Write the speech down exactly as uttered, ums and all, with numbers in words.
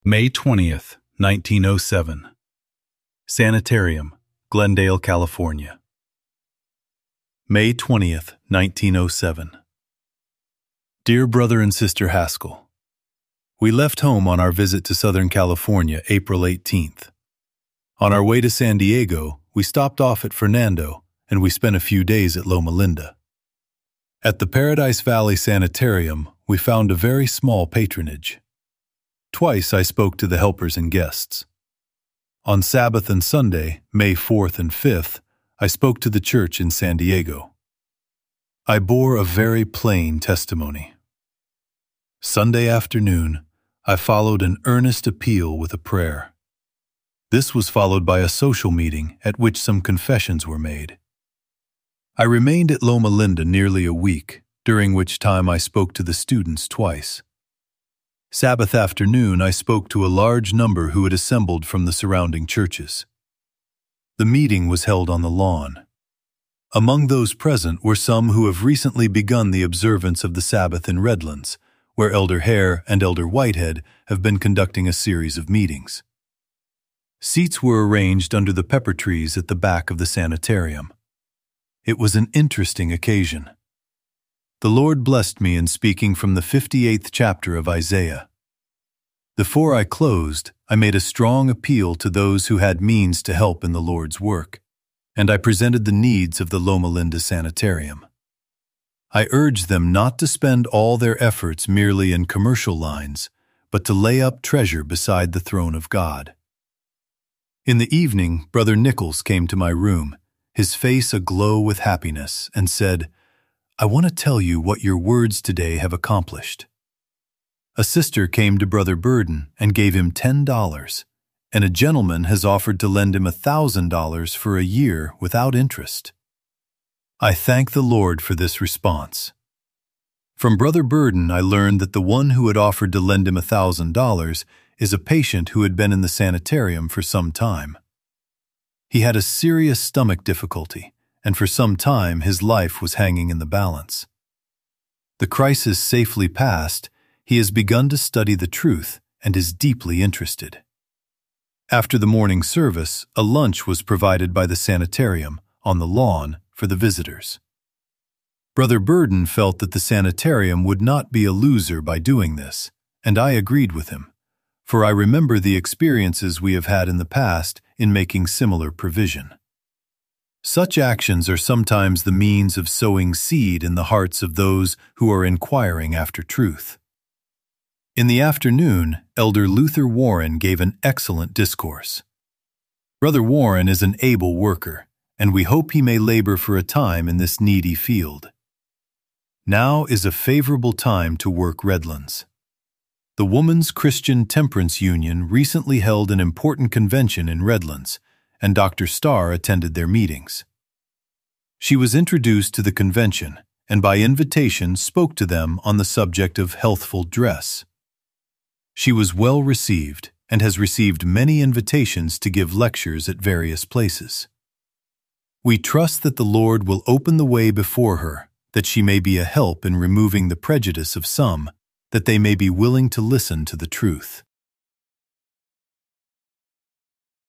May twentieth, nineteen oh seven. Sanitarium, Glendale, California. May twentieth, nineteen oh seven. Dear Brother and Sister Haskell, we left home on our visit to Southern California April eighteenth. On our way to San Diego, we stopped off at Fernando, and we spent a few days at Loma Linda. At the Paradise Valley Sanitarium, we found a very small patronage. Twice I spoke to the helpers and guests. On Sabbath and Sunday, May fourth and fifth, I spoke to the church in San Diego. I bore a very plain testimony. Sunday afternoon, I followed an earnest appeal with a prayer. This was followed by a social meeting at which some confessions were made. I remained at Loma Linda nearly a week, during which time I spoke to the students twice. Sabbath afternoon, I spoke to a large number who had assembled from the surrounding churches. The meeting was held on the lawn. Among those present were some who have recently begun the observance of the Sabbath in Redlands, where Elder Hare and Elder Whitehead have been conducting a series of meetings. Seats were arranged under the pepper trees at the back of the sanitarium. It was an interesting occasion. The Lord blessed me in speaking from the fifty-eighth chapter of Isaiah. Before I closed, I made a strong appeal to those who had means to help in the Lord's work, and I presented the needs of the Loma Linda Sanitarium. I urged them not to spend all their efforts merely in commercial lines, but to lay up treasure beside the throne of God. In the evening, Brother Nichols came to my room, his face aglow with happiness, and said, "I want to tell you what your words today have accomplished." A sister came to Brother Burden and gave him ten dollars, and a gentleman has offered to lend him a thousand dollars for a year without interest. I thank the Lord for this response. From Brother Burden, I learned that the one who had offered to lend him a thousand dollars is a patient who had been in the sanitarium for some time. He had a serious stomach difficulty, and for some time his life was hanging in the balance. The crisis safely passed, he has begun to study the truth and is deeply interested. After the morning service, a lunch was provided by the sanitarium on the lawn for the visitors. Brother Burden felt that the sanitarium would not be a loser by doing this, and I agreed with him, for I remember the experiences we have had in the past in making similar provision. Such actions are sometimes the means of sowing seed in the hearts of those who are inquiring after truth. In the afternoon, Elder Luther Warren gave an excellent discourse. Brother Warren is an able worker, and we hope he may labor for a time in this needy field. Now is a favorable time to work Redlands. The Woman's Christian Temperance Union recently held an important convention in Redlands, and Doctor Starr attended their meetings. She was introduced to the convention, and by invitation spoke to them on the subject of healthful dress. She was well received and has received many invitations to give lectures at various places. We trust that the Lord will open the way before her, that she may be a help in removing the prejudice of some, that they may be willing to listen to the truth.